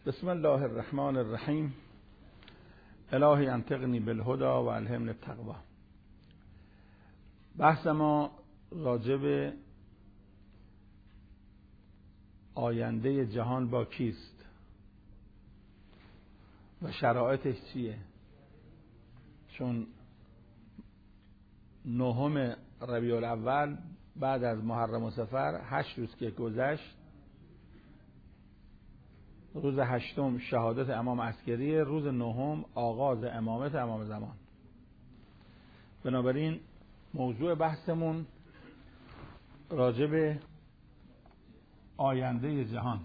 بسم الله الرحمن الرحیم. الهی انطقنی بالهدی و الهمنی التقوی. بحث ما راجع به آینده جهان با کیست و شرایطش چیه. چون 9 ربیع الاول بعد از محرم و صفر 8 روز که گذشت، روز 8 شهادت امام عسکری، روز 9 آغاز امامت امام زمان. بنابراین موضوع بحثمون راجع به آینده جهان.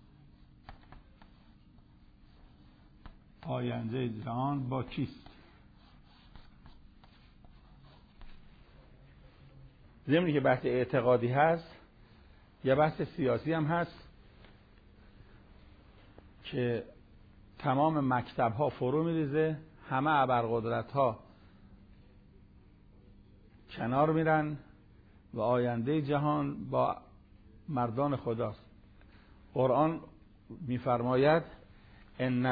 آینده جهان با کیست؟ ضمن که بحث اعتقادی هست، یا بحث سیاسی هم هست که تمام مکتب ها فرو میریزه، همه ابرقدرت ها کنار میرن و آینده جهان با مردان خداست. قرآن میفرماید ان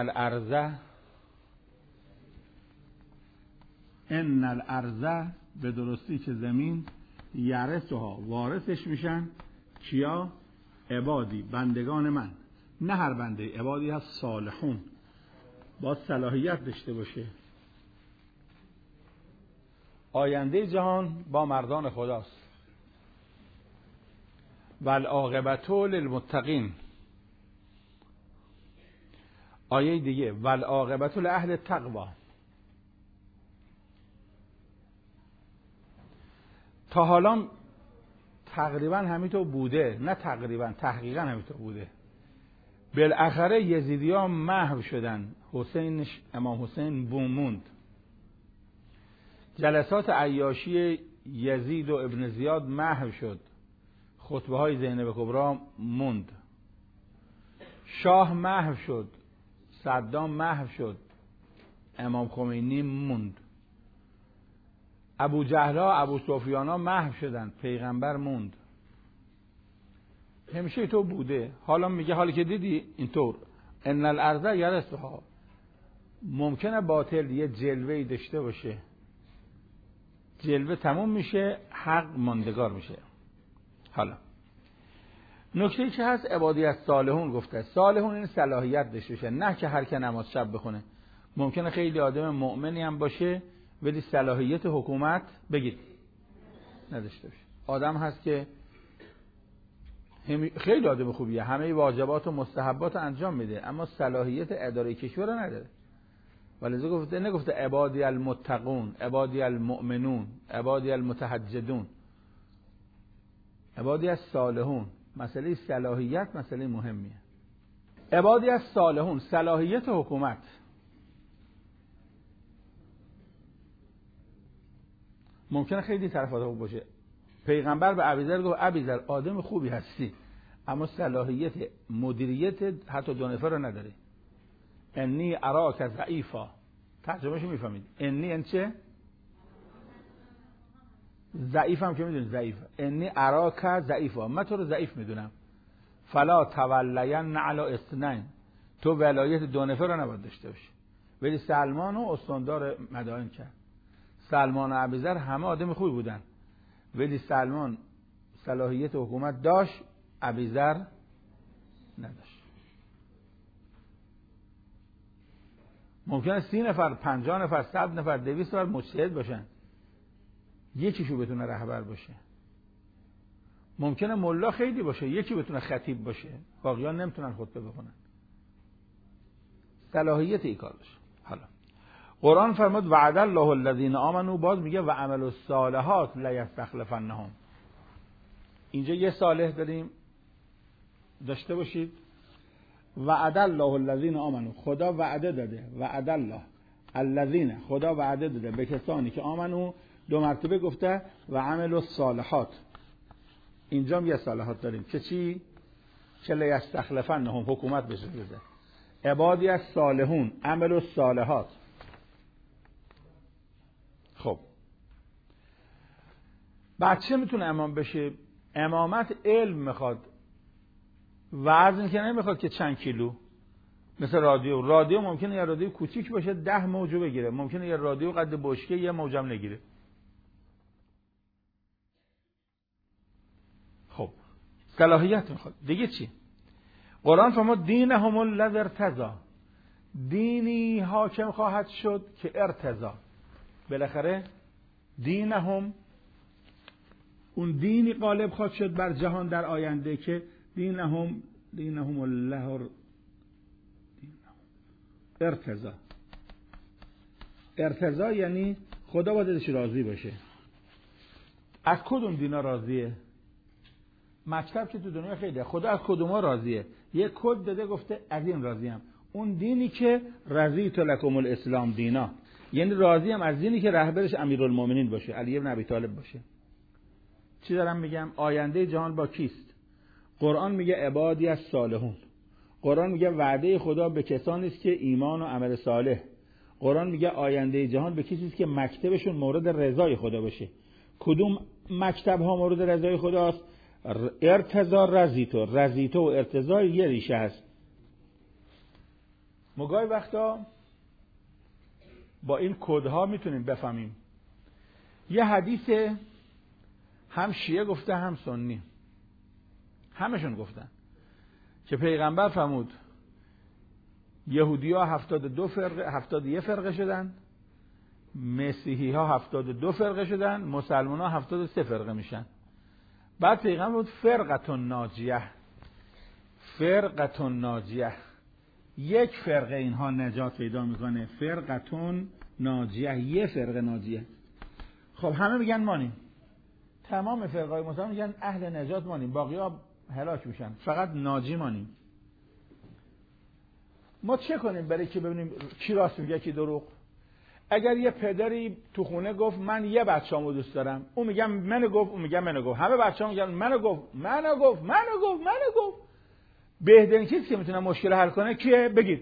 الارض به درستی که زمین یرثها وارثش میشن کیا؟ عبادی، بندگان من. نه هر بنده، عبادی هست صالحون، با صلاحیت داشته باشه. آینده جهان با مردان خداست. والعاقبة للمتقین. آیه دیگه والعاقبة لأهل التقوی. تا حالا تقریبا همینطور بوده، نه تقریبا، تحقیقا همینطور بوده. بالاخره یزیدیان محو شدن، امام حسین موند. جلسات عیاشی یزید و ابن زیاد محو شد، خطبه های زینب کبری موند. شاه محو شد، صدام محو شد، امام خمینی موند. ابو جهل‌ها، ابو سفیان‌ها محو شدن، پیغمبر موند. همیشه تو بوده. حالا میگه حالا که دیدی اینطور ان الارض یرثها. ممکنه باطل یه جلوه‌ای داشته باشه، جلوه تموم میشه، حق ماندگار میشه. حالا نکته چه هست؟ عبادی صالحون گفته. صالحون این صلاحیت داشته باشه، نه که هر که نماز شب بخونه. ممکنه خیلی آدم مؤمنی هم باشه ولی صلاحیت حکومت بگید نداشته باشه. آدم هست که خیلی آدم خوبیه، همه واجبات و مستحبات انجام میده، اما صلاحیت اداره کشور رو نداره. ولذا گفته، نگفته عبادی المتقون، عبادی المؤمنون، عبادی المتهجدون، عبادی الصالحون. مسئله صلاحیت مسئله مهمیه. عبادی الصالحون، صلاحیت حکومت. ممکنه خیلی طرفات خوب باشه. پیغمبر به ابیذر گفت ابیذر آدم خوبی هستی، اما صلاحیت مدیریت حتی 2 نفر رو نداری. انی اراک ضعیفا. ترجمهش میفهمید؟ انی ان چه؟ ضعیف هم که میدونید ضعیف. انی اراک ضعیفا، من تو رو ضعیف میدونم. فلا تولین علی اثنین. تو ولایت 2 نفر رو نباید داشته باشی. ولی سلمان و استاندار مدائن کرد. سلمان و ابیذر همه آدم خوبی بودن، ولی سلمان صلاحیت حکومت داشت، ابیذر نداشت. ممکنه 30 نفر، 50 نفر، 100 نفر، 200 نفر مجتهد باشن، یکیشو بتونه رهبر باشه. ممکنه ملا خیلی باشه، یکی بتونه خطیب باشه، باقیان نمیتونن خطبه بخونن. صلاحیت این کار باشه. حالا قرآن فرمود وعد الله الذین آمنوا، باز میگه و عملوا الصالحات لیستخلفنهم. اینجا یه صالح داریم داشته باشید. وعد الله الذین آمنوا، خدا وعده داده. وعد الله الذین، خدا وعده داده به کسانی که آمنو. 2 مرتبه گفته و عملوا الصالحات. اینجا هم یه صالحات داریم که چی؟ که لیستخلفنهم، حکومت بشه بده. عبادی الصالحون، عملوا الصالحات. خب بعد چه میتونه امام بشه؟ امامت علم میخواد، وزن که نمیخواد که چند کیلو. مثل رادیو ممکنه یه رادیو کوچیک باشه 10 موجو بگیره، ممکنه یه رادیو قد بشکه یه موجم نگیره. خب صلاحیت میخواد دیگه. چی؟ قرآن فرمود دینهم الذی ارتضی، دینی حاکم خواهد شد که ارتضا، بالاخره دینهم، اون دینی غالب خواهد شد بر جهان در آینده که دینهم الله ارتضا. ارتضا یعنی خدا باید ازش راضی باشه. از کدوم دینا راضیه؟ مکتب که تو دنیا خیلیه، خدا از کدوما راضیه؟ یه کد داده گفته از این راضیم، اون دینی که رضیت لکم الاسلام دینا، یعنی راضیم از دینی که رهبرش امیرالمومنین باشه، علی بن ابی طالب باشه. چی دارم میگم؟ آینده جهان با کیست؟ قرآن میگه عبادی از صالحون. قرآن میگه وعده خدا به کسانی است که ایمان و عمل صالح. قرآن میگه آینده جهان به کسی است که مکتبشون مورد رضای خدا باشه. کدوم مکتب ها مورد رضای خداست؟ ارتضا رضیتو و ارتضا یه ریشه هست. مگای وقتا با این کدها میتونیم بفهمیم. یه حدیث هم شیعه گفته هم سنی، همشون گفتن که پیغمبر فرمود یهودی ها 71 فرقه شدن، مسیحی ها 72 فرقه شدن، مسلمان ها 73 فرقه میشن. بعد پیغمبر بود فرقتون ناجیه، یک فرقه اینها نجات پیدا میکنه. فرقتون ناجیه، یه فرقه ناجیه. خب همه میگن مانیم، تمام فرقای مسلمان میگن اهل نجات مانیم، باقی ها هلاک میشن، فقط ناجی مانیم. ما چه کنیم برای که ببینیم کی راست میگه کی دروغ؟ اگر یه پدری تو خونه گفت من یه بچه‌مو دوست دارم، اون میگه منو گفت، اون میگه منو گفت، همه بچه‌ها میگن منو گفت، بهترین کسی که میتونه مشکل حل کنه کیه؟ بگید.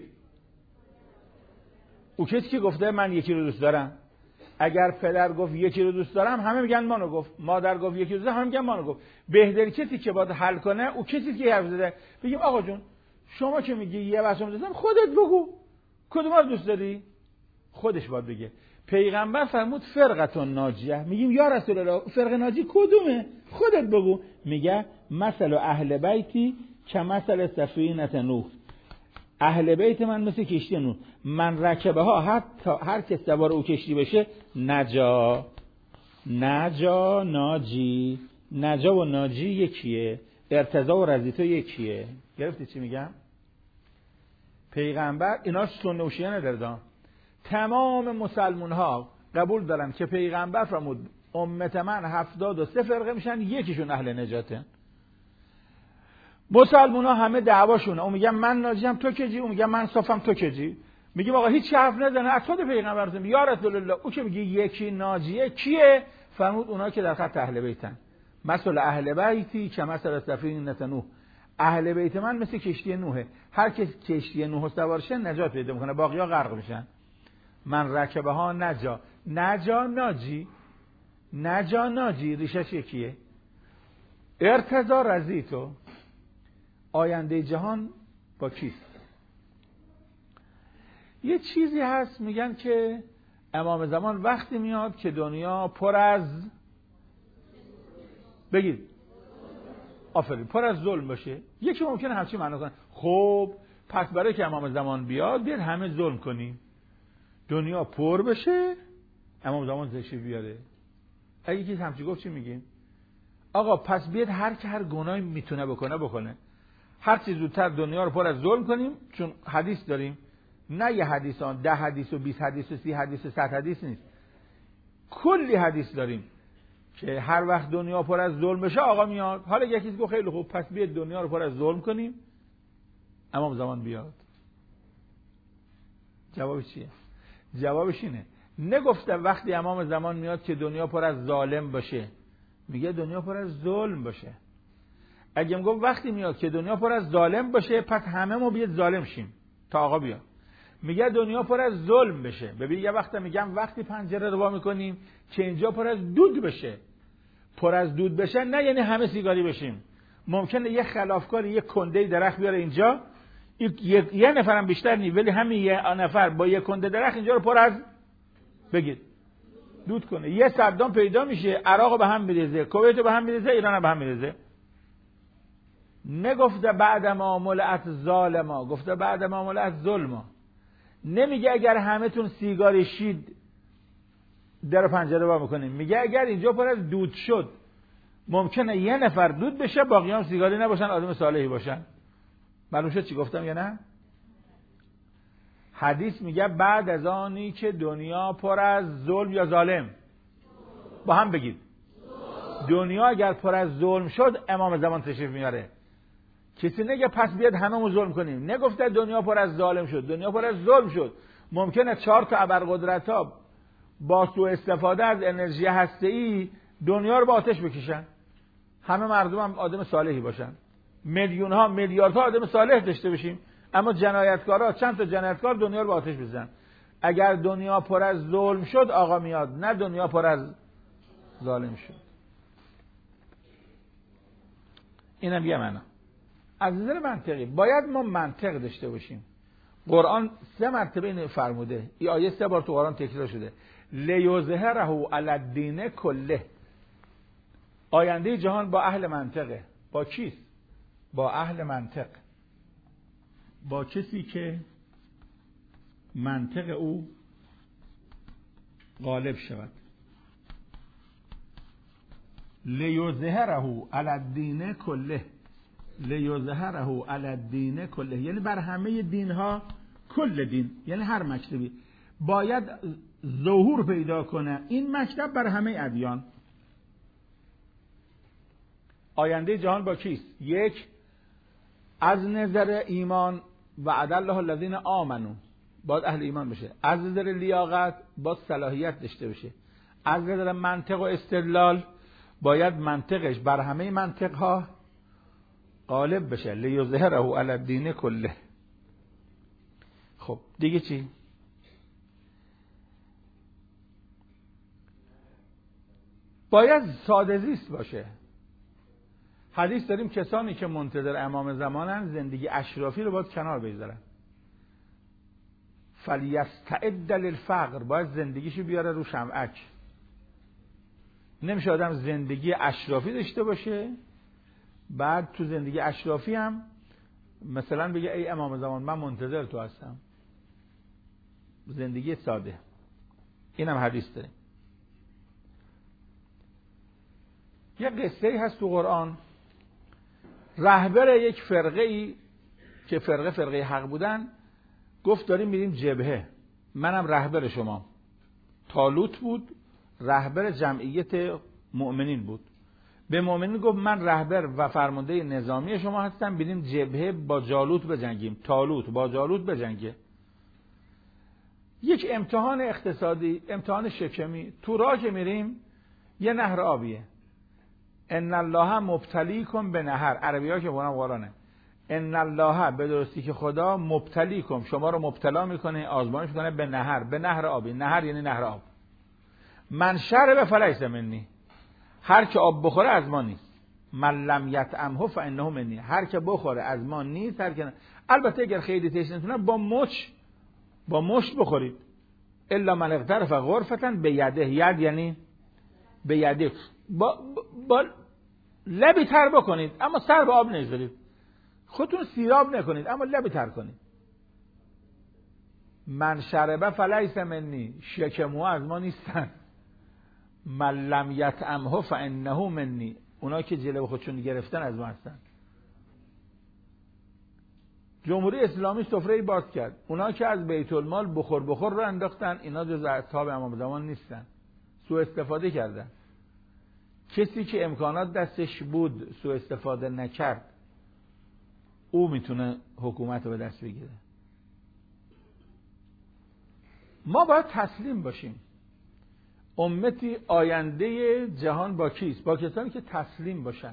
اون کسی که گفته من یکی رو دوست دارم. اگر پدر گفت یکی رو دوست دارم، همه میگن منو گفت. مادر گفت یکی رو دوست دارم، همه میگن منو گفت. بهترین کسی که باید حل کنه اون کسی که حرف زده. بگیم آقا جون شما که میگی یه بچه‌مو دوست دارم، خودت بگو کدوم رو دوست داری؟ خودش باید بگه. پیغمبر فرمود فرقتون ناجیه. میگیم یا رسول الله فرقه ناجی کدومه؟ خودت بگو. میگه مثل اهل بیتی که مثل سفینه نوح، اهل بیت من مثل کشتی نوح، من رکبه ها حتی هر کس سوار او کشتی بشه نجا ناجی. نجا و ناجی یکیه، ارتضا و رضیتو یکیه. گرفتی چی میگم؟ پیغمبر اینا سنت و شیعه نداره، تمام مسلمان ها قبول دارن که پیغمبر فرمود امت من 73 فرقه میشن، یکیشون اهل نجاته. مسلمان ها همه دعواشونه، اون میگن من ناجیم تو کجی، اون میگن من صافم تو کجی. میگیم آقا هیچ حرف نزنه، از خود پیغمبر میگه یا رسول الله او که میگه یکی ناجیه کیه؟ فرمود اونا که در خط اهل بیتن. مثل اهل بیتی که مثل سفینه نوح، اهل بیت من مثل کشتی نوحه، هر کس کشتی نوح سوار شه نجات پیدا میکنه، باقی‌ها غرق میشن. من رکبه ها نجا ناجی ریشش یکیه. ارتضا رضیتو، آینده جهان با کیست؟ یه چیزی هست میگن که امام زمان وقتی میاد که دنیا پر از، بگید آفرین، پر از ظلم باشه. یکی ممکنه همچین معنا کنه خب پس برای که امام زمان بیاد بیاد همه ظلم کنیم، دنیا پر بشه، امام زمان تشریف بیاره. اگه کسی همچین گفت چی میگیم؟ آقا پس بیاد هر که هر گناهی میتونه بکنه، هر چیز زودتر دنیا رو پر از ظلم کنیم. چون حدیث داریم، نه یه حدیثان 10 حدیث و 20 حدیث و 30 حدیث و 100 حدیث نیست، کلی حدیث داریم که هر وقت دنیا پر از ظلم بشه آقا میاد. حالا یکی گفت خیلی خوب پس بیاد دنیا رو پر از ظلم کنیم، امام زمان بیاد. جوابش چیه؟ جوابش اینه نگفته وقتی امام زمان میاد که دنیا پر از ظالم باشه، میگه دنیا پر از ظلم باشه. اگه میگم وقتی میاد که دنیا پر از ظالم باشه پس همه ما بیاد ظالم شیم تا آقا بیاد. میگه دنیا پر از ظلم بشه. ببین یه وقت میگم وقتی پنجره رو وا میکنیم که اینجا پر از دود بشه. پر از دود بشه نه یعنی همه سیگاری بشیم. ممکنه یه خلافکار یه کنده درخت بیاره اینجا، یه نفرم بیشتر نی، ولی همین یه نفر با یک کنده درخت اینجا رو پر از بگید دود کنه. یه صدام پیدا میشه، عراق به هم میریزه، کویت به هم میریزه، ایران به هم میریزه. نگفته بعد ما ملأت ظالما، گفته بعد ما ملأت ظلما. نمیگه اگر همه تون سیگاری شید در پنجره وا میکنیم، میگه اگر اینجا پر از دود شد ممکنه یه نفر دود بشه، باقیام سیگاری نباشن، آدم صالحی باشن. معلوم شد چی گفتم یا نه؟ حدیث میگه بعد از آنی که دنیا پر از ظلم یا ظالم، با هم بگید دنیا اگر پر از ظلم شد امام زمان تشریف میاره. کسی نگه پس بیاد هممون ظلم کنیم. نگفته دنیا پر از ظالم شد، دنیا پر از ظلم شد. ممکنه 4 تا ابرقدرت‌ها با سوء استفاده از انرژی هسته‌ای دنیا رو به آتش بکشن، همه مردم هم آدم صالحی باشن، میلیون ها میلیاردها آدم صالح داشته باشیم، اما جنایتکارا چند تا جنایتکار دنیا رو به آتش بزنن. اگر دنیا پر از ظلم شد آقا میاد، نه دنیا پر از ظالم شد. اینم یه معنی. از نظر منطقی باید ما منطق داشته باشیم. قرآن 3 مرتبه اینو فرموده، این آیه 3 بار تو قرآن تکرار شده، لیظهره علی الدین کله. آینده جهان با اهل منطقه. با کیست؟ با اهل منطق، با کسی که منطق او غالب شود. لیظهره علی الدین کله، لیظهره علی الدین کله، یعنی بر همه دین ها، کل دین یعنی هر مکتبی باید ظهور پیدا کنه این مکتب بر همه ادیان. آینده جهان با کیست؟ 1 از نظر ایمان و عدله الذین آمنو، باید اهل ایمان بشه. از نظر لیاقت باید صلاحیت داشته باشه. از نظر منطق و استدلال باید منطقش بر همه منطقها غالب بشه. لیظهره علی الدین کله. خب دیگه چی؟ باید ساده زیست باشه. حدیث داریم کسانی که منتظر امام زمانن زندگی اشرافی رو باید کنار بگذارن. فلیستعد للفقر، باید زندگیشو بیاره رو شمعک. نمیشه آدم زندگی اشرافی داشته باشه بعد تو زندگی اشرافی هم مثلا بگه ای امام زمان من منتظر تو هستم. زندگی ساده. اینم حدیث داریم. یه قصه هست تو قرآن، رهبر یک فرقه ای که فرقه حق بودن گفت داریم میریم جبهه، منم رهبر شما. طالوت بود، رهبر جمعیت مؤمنین بود. به مؤمنین گفت من رهبر و فرمانده نظامی شما هستم، بریم جبهه با جالوت بجنگیم. طالوت با جالوت بجنگه. یک امتحان اقتصادی، امتحان شکمی. تو راه که میریم یه نهر آبیه. ان الله مبتلیکم به نهر، عربی ها که قرآنه. ان الله به درستی که خدا مبتلیکم، شما رو مبتلا میکنه، آزمایش میکنه به نهر، به نهر آبی. نهر یعنی نهر آب. من شرب فلیس منی، هر که آب بخوره از ما نیست. من لم یطعمه فانه منی، هر که بخوره از ما نیست. هر که البته اگر خیلی تشنه‌تونه با مشت بخورید. الا من اغترف غرفه بیده، ید یعنی به یده، با لبی تر بکنید اما سر به آب نذارید. خودتون سیراب نکنید اما لبی تر کنید. من شربه فلیس منی، شکموها از ما نیستن. من لم یطعمه فانه منی، اونا که جلوه خودشون گرفتن از ما هستن. جمهوری اسلامی سفره باز کرد، اونا که از بیت المال بخور رو انداختن، اینا جز اصحاب امام زمان نیستن، سوء استفاده کردن. کسی که امکانات دستش بود سوء استفاده نکرد او میتونه حکومت رو به دست بگیره. ما باید تسلیم باشیم. امتی آینده جهان با کیست؟ با کسانی که تسلیم باشن.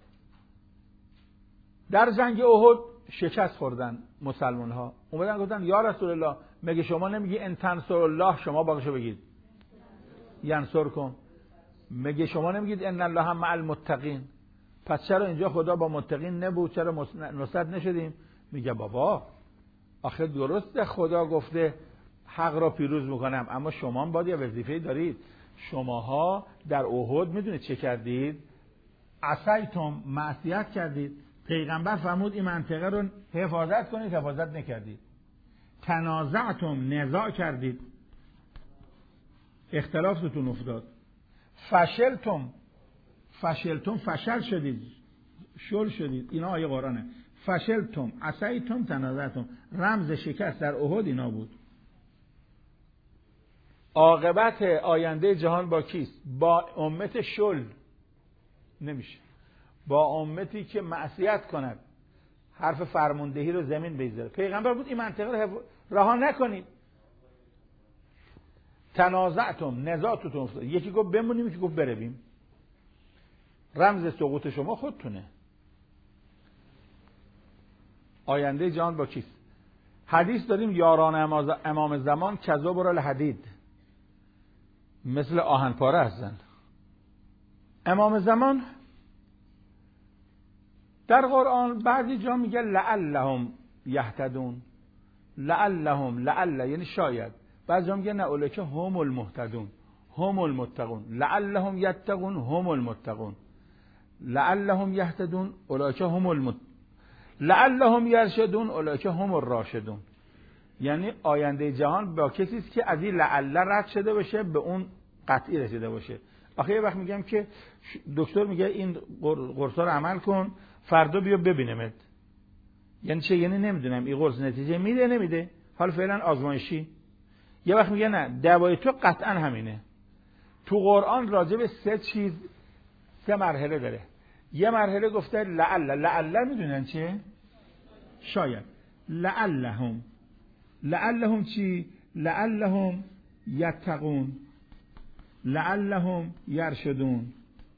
در جنگ احد شکست خوردن مسلمان ها، اومدن گفتن یا رسول الله مگه شما نمیگی ان تنصر الله، شما باقیشو بگید ینصرکم. مگه شما نمیگید ان الله مع المتقین؟ پس چرا اینجا خدا با متقین نبود، چرا نصرت نشدیم؟ میگه بابا آخه درسته خدا گفته حق را پیروز میکنم، اما شما هم باید یه وظیفه دارید. شماها در احد میدونید چه کردید؟ عصیتم، معصیت کردید. پیغمبر فرمود این منطقه رو حفاظت کنید، حفاظت نکردید. تنازعتم، نزاع کردید، اختلافتون افتاد. فشلتم، فشل شدید، شل شدید. اینا آیه قرآنه. فشلتم، عصیتم، تنازعتم. رمز شکست در احد اینا بود. عاقبت آینده جهان با کیست؟ با امت شل نمیشه، با امتی که معصیت کند، حرف فرماندهی رو زمین بگذاره. پیغمبر بود این منطقه رو رها نکنید. تنازعتم، نزاعتون افتاد. یکی گفت بمونیم، یکی گفت برویم. رمز سقوط شما خودتونه. آینده جهان با کیست؟ حدیث داریم یاران امام زمان کذاب الحدید، مثل آهن پاره هستن. امام زمان در قرآن بعضی جا میگه لعلهم یهتدون، لعل یعنی شاید. بعضی جا میگه نه اولئک هم المهتدون، هم المتقون. لعلهم یتقون هم المتقون، لعلهم یهتدون اولئک هم لعلهم یرشدون اولئک هم الراشدون. یعنی آینده جهان با کسی است که از این لعل رد شده باشه، به اون قطعی رسیده باشه. آخه یه وقت میگم که دکتر میگه این قرصا رو عمل کن، فردا بیا ببینمت. یعنی چه؟ یعنی نمیدونم این قرص نتیجه میده نمیده، حالا فعلا آزمایشی. یه وقت میگه نه دوای تو قطعا همینه. تو قرآن راجع به 3 مرحله داره. یه مرحله گفته لعل میدونن چه؟ شاید. لعلهم چی؟ لعلهم یتقون، لعلهم یرشدون،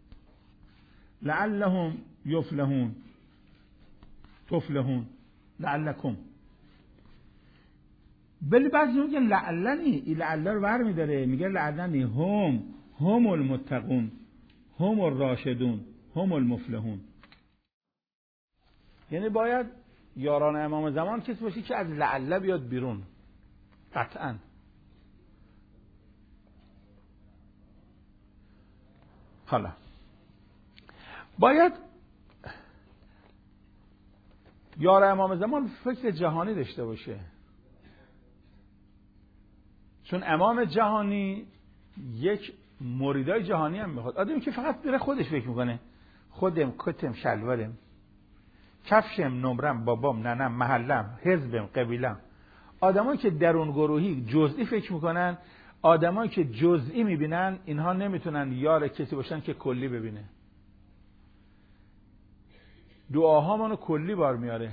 لعلهم یفلحون، تفلحون، لعلکم. ولی بعضی میگن لعلنی، این لعل رو بر میداره، میگه لعلنی هم المتقون، هم الراشدون، هم المفلحون. یعنی باید یاران امام زمان کسی باشی که از لعل بیاد بیرون. قطعاً. حالا باید یار امام زمان فکر جهانی داشته باشه، چون امام جهانی یک مریدای جهانی هم میخواد. آدمی که فقط میره خودش فکر میکنه، خودم، کتم، شلوارم، کفشم، نمرم، بابام، ننم، محلم، حزبم، قبیلم. آدمایی که درون گروهی جزئی فکر میکنن، آدمایی که جزئی میبینن، اینها نمیتونن یار کسی باشن که کلی ببینه. دعاها منو کلی بار میاره.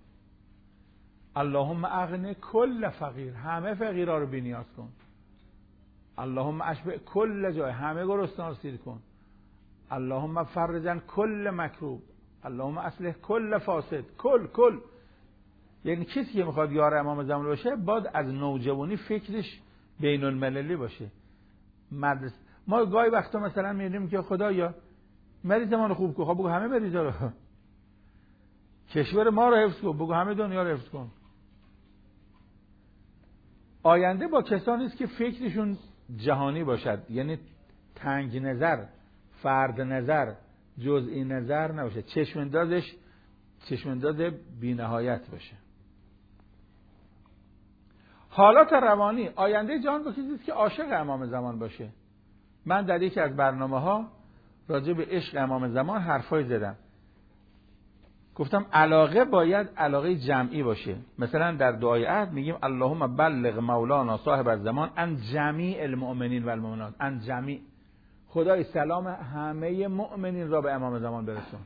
اللهم اغنی کل فقیر، همه فقیرها رو بی‌نیاز کن. اللهم اشبع کل جای، همه گرسنه رو سیر کن. اللهم فرجن کل مکروب، اللهم اصلح کل فاسد. کل یعنی کسی که میخواد یار امام زمان باشه باید از نوجوانی فکرش بین المللی باشه. مدرسه ما گاهی وقتا مثلا میگیم که خدایا مریض ما رو خوب کن، خب بگو همه مریضا رو. کشور ما رو حفظ کن، بگو همه دنیا رو حفظ کن. آینده با کسانی است که فکرشون جهانی باشد، یعنی تنگ نظر، فرد نظر، جزئی نظر نباشه، چشمانداز بی‌نهایت باشه. حالات روانی آینده جهان با کسی است که عاشق امام زمان باشه. من در یکی از برنامه‌ها راجع به عشق امام زمان حرفای زدم. گفتم علاقه باید علاقه جمعی باشه. مثلا در دعای عهد میگیم اللهم بلغ مولانا صاحب الزمان عن جمیع المؤمنین و المؤمنات. عن جمیع، خدای سلام همه مؤمنین را به امام زمان برسون.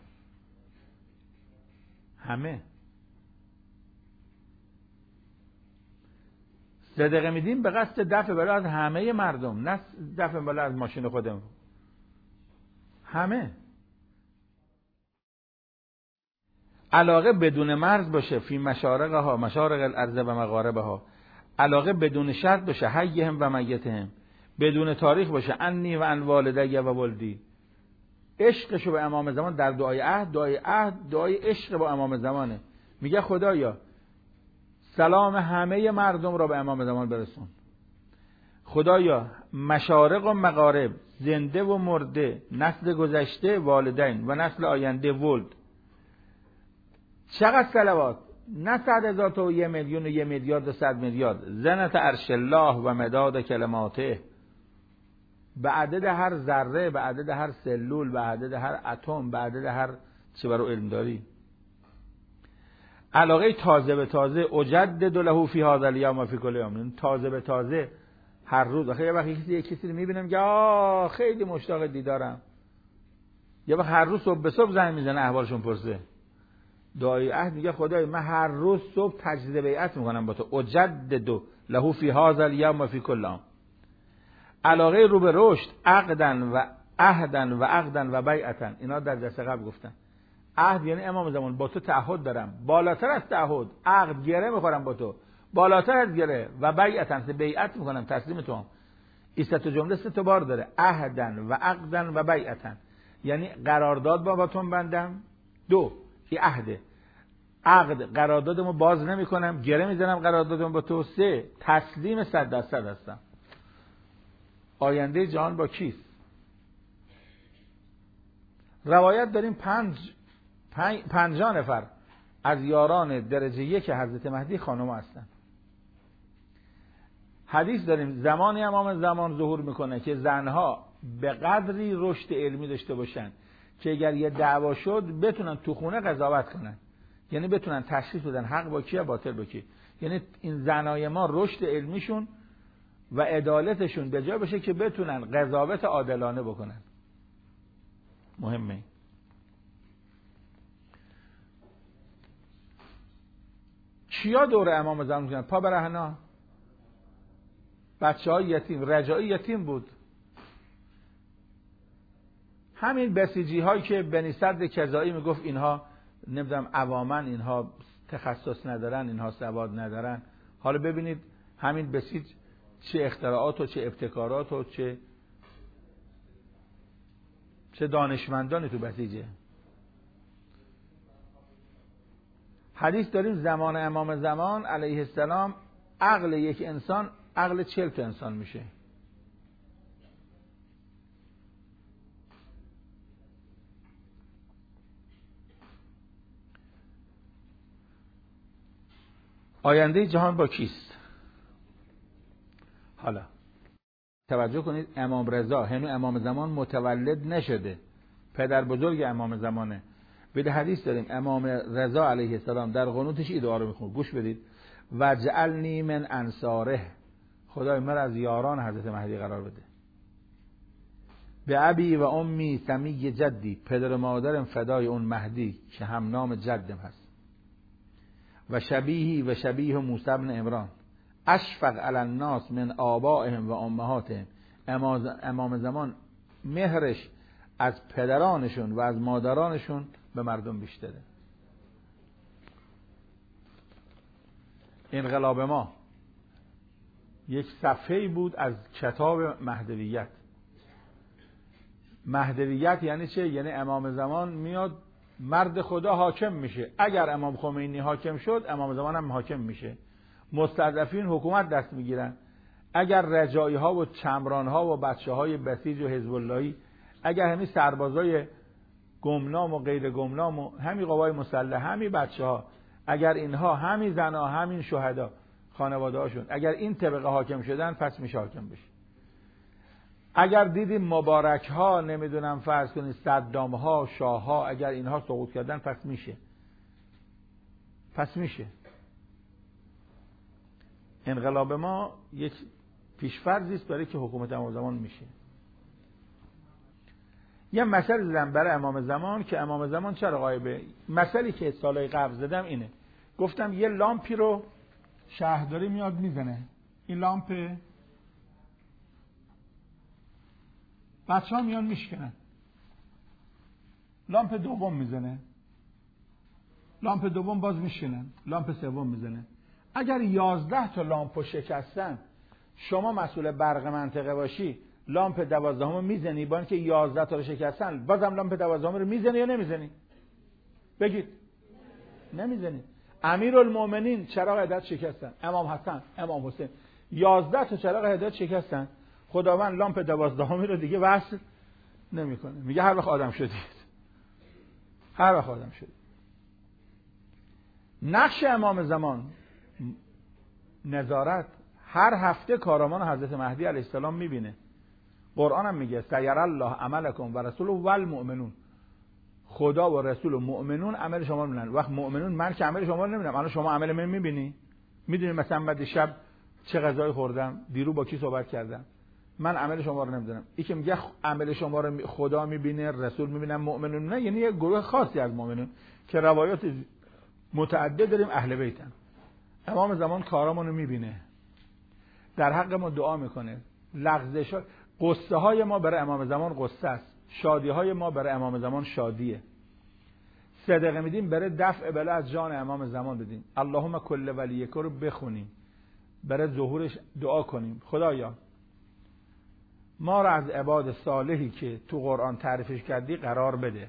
همه. صدقه میدیم به قصد دفع بلا از همه مردم، نه دفع بلا از ماشین خودمون. همه. علاقه بدون مرز باشه، فی مشارقها، مشارق الارض و مغاربها. علاقه بدون شرط باشه، حیهم و میتهم. بدون تاریخ باشه، انی و ان والدی و ولدی. عشقشو به امام زمان در دعای عهد، دعای عشق با امام زمانه. میگه خدایا سلام همه مردم را به امام زمان برسون. خدایا مشارق و مغارب، زنده و مرده، نسل گذشته والدین و نسل آینده ولد. چقدر صلوات؟ نه 100,000 تا و 1,000,000 و 1,000,000,000 و 100 میلیارد. زنت عرش الله و مداد کلماته، به عدد هر ذره، به عدد هر سلول، به عدد هر اتم، به عدد هر چه برو علم داری. علاقه تازه به تازه، اجدد له فی هذا الیوم و فی کل یوم. تازه به تازه هر روز. آخه یه وقتی یک کسی رو میبینم که خیلی مشتاق دیدارم، یه وقت هر روز صبح به صبح زنگ میزنه احوالشون پرسه. داعی عهد میگه خدای من هر روز صبح تجدید بیعت میکنم با تو، اجدد له فی هذا الیوم و فی کل یوم. علاقه رو به رشد، عقدن و عهدن و عقدن و بیعتن. اینا در دست قبل گفتن. عهد یعنی امام زمان با تو تعهد دارم، بالاتر از تعهد عقد گره میخورم با تو، بالاتر از گره، و بیعتن بیعت میکنم تسلیم تو هم. این سه تا جمله 3 بار داره، عهدن و عقدن و بیعتن، یعنی قرارداد با تو بندم. 2 این عهده، عقد قراردادمو باز نمیکنم، گره میزنم قراردادمو با تو. 3 تسلیم 100% هستم. آینده جهان با کیست؟ روایت داریم 50 نفر از یاران درجه 1 حضرت مهدی خانم هستن. حدیث داریم زمانی امام زمان ظهور میکنه که زنها به قدری رشد علمی داشته باشن که اگر یه دعوا شد بتونن تو خونه قضاوت کنن، یعنی بتونن تشخیص بدن حق با کیه باطل با کی. یعنی این زنای ما رشد علمیشون و عدالتشون به جای بشه که بتونن قضاوت عادلانه بکنن. مهمه. کیا دور امام زمان بودن؟ پا برهنا، بچه‌های یتیم، رجایی یتیم بود. همین بسیجی هایی که بنی صدر کزایی میگفت اینها نمیدونم عوامن، اینها تخصص ندارن، اینها سواد ندارن. حالا ببینید همین بسیج چه اختراعات و چه ابتکارات و چه دانشمندانی تو بسیجه. حدیث داریم زمان امام زمان علیه السلام عقل یک انسان عقل 40 تا انسان میشه. آینده جهان با کیست؟ حالا توجه کنید، امام رضا هنوز امام زمان متولد نشده، پدر بزرگ امام زمانه. به حدیث داریم امام رضا علیه السلام در قنوتش این دعا رو میخونه، گوش بدید: وجعلنی من انصاره، خدای من از یاران حضرت مهدی قرار بده. به ابی و امی سمی جدی، پدر و مادرم فدای اون مهدی که هم نام جدم هست. و شبیهی و شبیه موسی بن عمران، اشفق علی الناس من آبائهم و امهاتهم. امام زمان مهرش از پدرانشون و از مادرانشون به مردم بیشتره. انقلاب ما یک صفحه‌ای بود از کتاب مهدویت. مهدویت یعنی چه؟ یعنی امام زمان میاد مرد خدا حاکم میشه. اگر امام خمینی حاکم شد امام زمان هم حاکم میشه. مستضعفین حکومت دست میگیرن. اگر رجایی ها و چمران ها و بچه های بسیج و حزب اللهی، اگر همین سربازای گمنام و غیر گمنام و همین قوای مسلح، همین بچه ها، اگر اینها، همین زنها، همین شهدا، خانواده هاشون، اگر این طبقه حاکم شدن پس میشه حاکم بشه. اگر دیدیم مبارک ها، نمیدونم فرض کنید صدام ها، شاه ها، اگر اینها سقوط کردن پس میشه. انقلاب ما یک پیشفرضی است برای که حکومت امام زمان میشه. یه مثال زدم برای امام زمان که امام زمان چرا غایبه. مثالی که سالهای قبل زدم اینه، گفتم یه لامپی رو شهرداری میاد میزنه، این لامپ بچه ها میان میشکنن، لامپ دوم میزنه، لامپ دوم باز میشکنن، لامپ سوم میزنه. اگر 11 تا لامپو شکستن، شما مسئول برق منطقه باشی، لامپ 12 میزنی؟ با اینکه 11 تا رو شکستن بازم لامپ 12 رو میزنی یا نمیزنی؟ بگید. نمیزنی. امیرالمومنین چراغ هدایت شکستن، امام حسن، امام حسین، 11 تا چراغ هدایت شکستن. خداوند لامپ 12می رو دیگه وصل نمیکنه، میگه هر وقت آدم شدید، هر وقت آدم شدید. نقش امام زمان نظارت، هر هفته کارمان حضرت مهدی علیه السلام میبینه. قرآن هم میگه سیر الله عملکم و رسوله و المؤمنون، خدا و رسول و مؤمنون عمل شما رو میبینن. وقت مؤمنون من که عمل شما رو نمیبینم، الان شما عمل من میبینی؟ میدونی مثلا بعد شب چه غذایی خوردم، دیرو با کی صحبت کردم، من عمل شما رو نمیدونم. این که میگه عمل شما رو خدا میبینه، رسول میبینه، مؤمنون نه، یعنی یه گروه خاصی از مؤمنون که روایات متعدد داریم اهل بیتن. امام زمان کارامون رو میبینه، در حق ما دعا میکنه. لغزش قصه های ما برای امام زمان قصه است، شادی های ما برای امام زمان شادیه. صدقه میدیم برای دفع بلا از جان امام زمان بدیم. اللهم کل ولیک رو بخونیم، برای ظهورش دعا کنیم. خدایا ما را از عباد صالحی که تو قرآن تعریفش کردی قرار بده.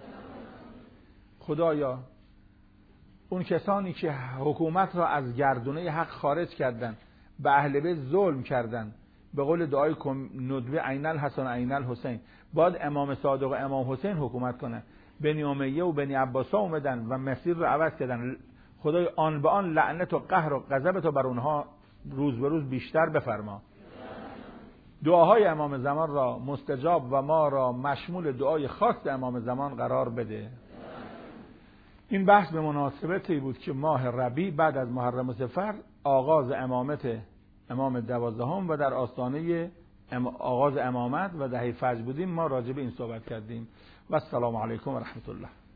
خدایا اون کسانی که حکومت را از گردونه حق خارج کردن، به اهل بیت ظلم کردن، به قول دعای ندبه عین الحسن عین الحسین، باید امام صادق و امام حسین حکومت کنن. بنی امیه و بنی عباس اومدن و مسیر رو عوض کردن. خدای آن به آن لعنت و قهر و غضب تو بر اونها روز به روز بیشتر بفرما. دعاهای امام زمان را مستجاب و ما را مشمول دعای خاص امام زمان قرار بده. این بحث به مناسبتی بود که ماه ربیع بعد از محرم و صفر آغاز امامت امام 12 و در آستانه آغاز امامت و دهه فجر بودیم. ما راجع به این صحبت کردیم و السلام علیکم و رحمت الله.